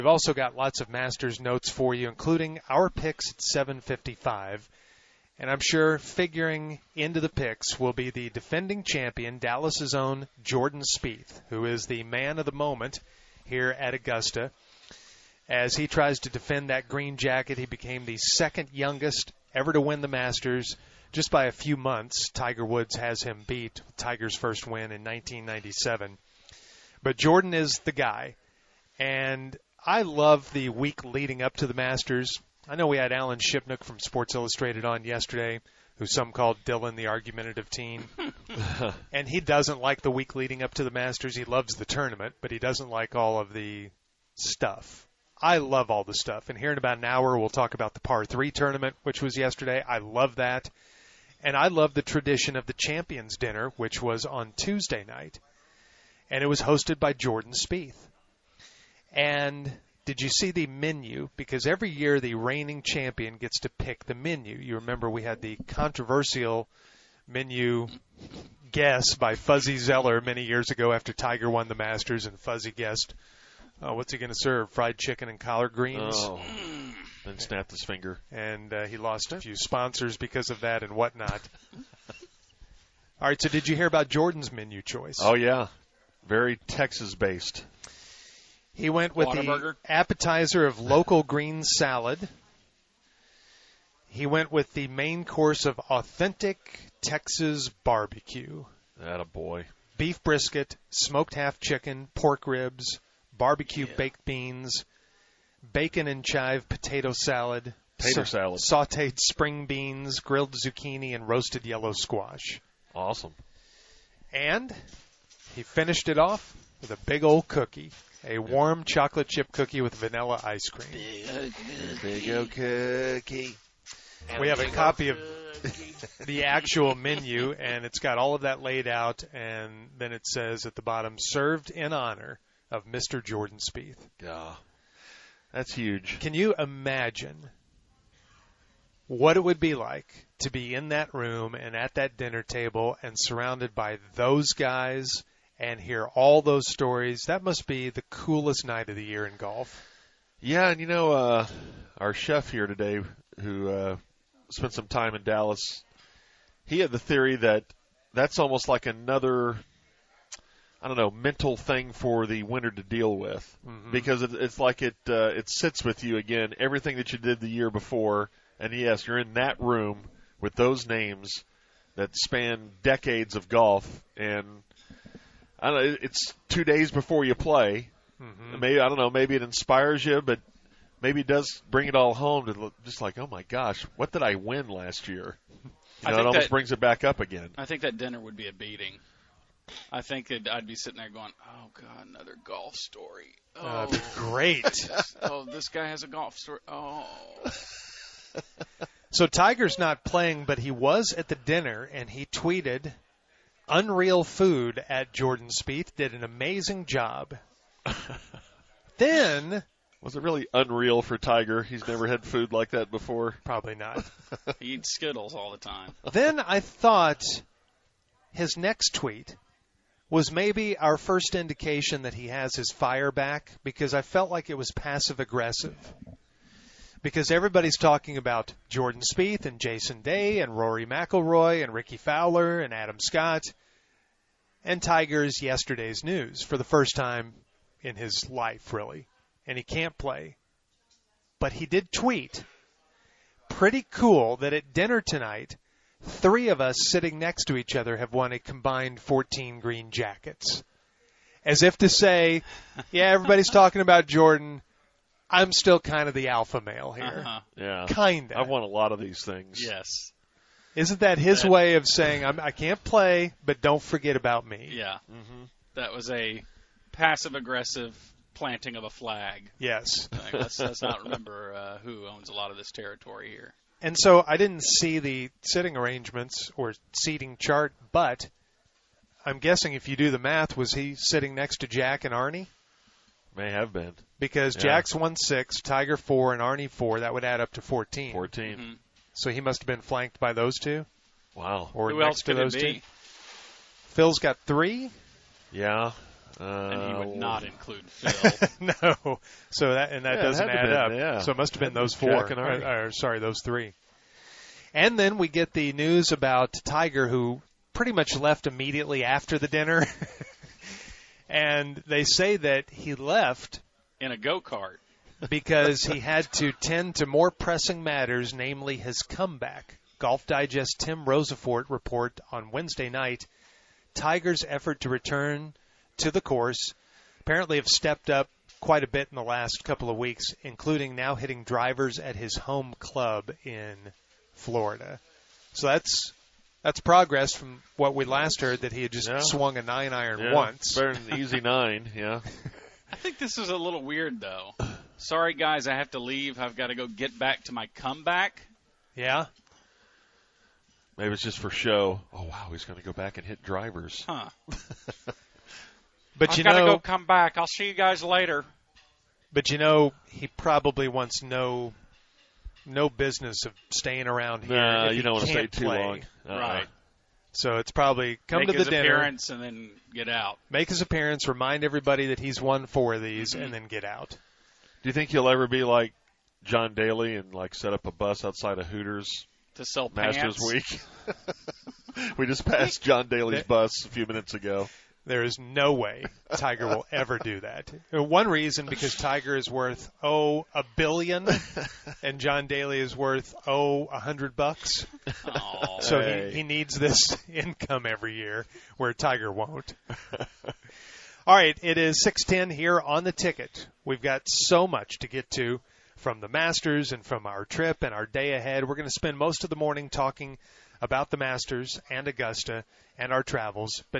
We've also got lots of Masters notes for you, including our picks at 7:55. And I'm sure figuring into the picks will be the defending champion, Dallas's own Jordan Spieth, who is the man of the moment here at Augusta. As he tries to defend that green jacket, he became the second youngest ever to win the Masters just by a few months. Tiger Woods has him beat, Tiger's first win in 1997. But Jordan is the guy. And I love the week leading up to the Masters. I know we had Alan Shipnuck from Sports Illustrated on yesterday, who some called Dylan the argumentative teen. And he doesn't like the week leading up to the Masters. He loves the tournament, but he doesn't like all of the stuff. I love all the stuff. And here in about an hour, we'll talk about the Par 3 tournament, which was yesterday. I love that. And I love the tradition of the Champions Dinner, which was on Tuesday night. And it was hosted by Jordan Spieth. And did you see the menu? Because every year the reigning champion gets to pick the menu. You remember we had the controversial menu guess by Fuzzy Zeller many years ago after Tiger won the Masters, and Fuzzy guessed, what's he going to serve, fried chicken and collard greens? Oh, then snapped his finger. And he lost a few sponsors because of that and whatnot. All right, so did you hear about Jordan's menu choice? Oh, yeah. Very Texas-based. He went with the appetizer of local green salad. He went with the main course of authentic Texas barbecue. Attaboy. Beef brisket, smoked half chicken, pork ribs, barbecue baked beans, bacon and chive potato salad, sautéed spring beans, grilled zucchini, and roasted yellow squash. Awesome. And he finished it off with a big old cookie. A warm chocolate chip cookie with vanilla ice cream. Big old cookie. We have a copy of the actual menu, and it's got all of that laid out, and then it says at the bottom, served in honor of Mr. Jordan Spieth. Yeah, that's huge. Can you imagine what it would be like to be in that room and at that dinner table and surrounded by those guys and hear all those stories? That must be the coolest night of the year in golf. Yeah, and our chef here today who spent some time in Dallas, he had the theory that that's almost like another, mental thing for the winner to deal with. Mm-hmm. Because it's like it sits with you again, everything that you did the year before, and yes, you're in that room with those names that span decades of golf, and I don't know, it's 2 days before you play. Mm-hmm. Maybe it inspires you, but maybe it does bring it all home to just like, oh my gosh, what did I win last year? It almost brings it back up again. I think that dinner would be a beating. I think that I'd be sitting there going, oh God, another golf story. Oh, that'd be great. Oh, this guy has a golf story. Oh. So Tiger's not playing, but he was at the dinner, and he tweeted, unreal food at Jordan Spieth, did an amazing job. Then, was it really unreal for Tiger? He's never had food like that before. Probably not. He eats Skittles all the time. Then I thought his next tweet was maybe our first indication that he has his fire back, because I felt like it was passive-aggressive. Because everybody's talking about Jordan Spieth and Jason Day and Rory McIlroy and Ricky Fowler and Adam Scott. And Tiger's yesterday's news for the first time in his life, really. And he can't play. But he did tweet, pretty cool that at dinner tonight, 3 of us sitting next to each other have won a combined 14 green jackets. As if to say, yeah, everybody's talking about Jordan. I'm still kind of the alpha male here. Uh-huh. Yeah. Kind of. I've won a lot of these things. Yes. Isn't that his way of saying, I can't play, but don't forget about me? Yeah. Mm-hmm. That was a passive-aggressive planting of a flag. Yes. Let's not remember who owns a lot of this territory here. And so I didn't see the sitting arrangements or seating chart, but I'm guessing if you do the math, was he sitting next to Jack and Arnie? May have been. Because Jack's won 6, Tiger 4, and Arnie 4. That would add up to 14. 14. Mm-hmm. So he must have been flanked by those 2? Wow. Or who next else to could those it be? 2? Phil's got 3? Yeah. And he would not include Phil. No. So that doesn't it had to add been, up. yeah. So it must have been Had those to been four. Jack and Artie. Those three. And then we get the news about Tiger, who pretty much left immediately after the dinner. And they say that he left In a go-kart. because he had to tend to more pressing matters, namely his comeback. Golf Digest Tim Rosafort report on Wednesday night, Tiger's effort to return to the course apparently have stepped up quite a bit in the last couple of weeks, including now hitting drivers at his home club in Florida. So that's progress from what we last heard, that he had just swung a 9-iron once. Better than an easy 9, yeah. I think this is a little weird, though. Sorry, guys, I have to leave. I've got to go get back to my comeback. Yeah? Maybe it's just for show. Oh, wow, he's going to go back and hit drivers. Huh. But I've got to go come back. I'll see you guys later. But he probably wants no business of staying around here. Nah, if you don't want to stay can't too play. long. Right. So it's probably come Make to the his dinner, appearance and then get out. make his appearance, remind everybody that he's won 4 of these, and then get out. Do you think he'll ever be like John Daly and like set up a bus outside of Hooters To sell Masters pants. Week? We just passed John Daly's bus a few minutes ago. There is no way Tiger will ever do that. One reason, because Tiger is worth $1 billion, and John Daly is worth $100. Oh. So Hey. he needs this income every year, where Tiger won't. All right, it is 6:10 here on the ticket. We've got so much to get to from the Masters and from our trip and our day ahead. We're going to spend most of the morning talking about the Masters and Augusta and our travels. But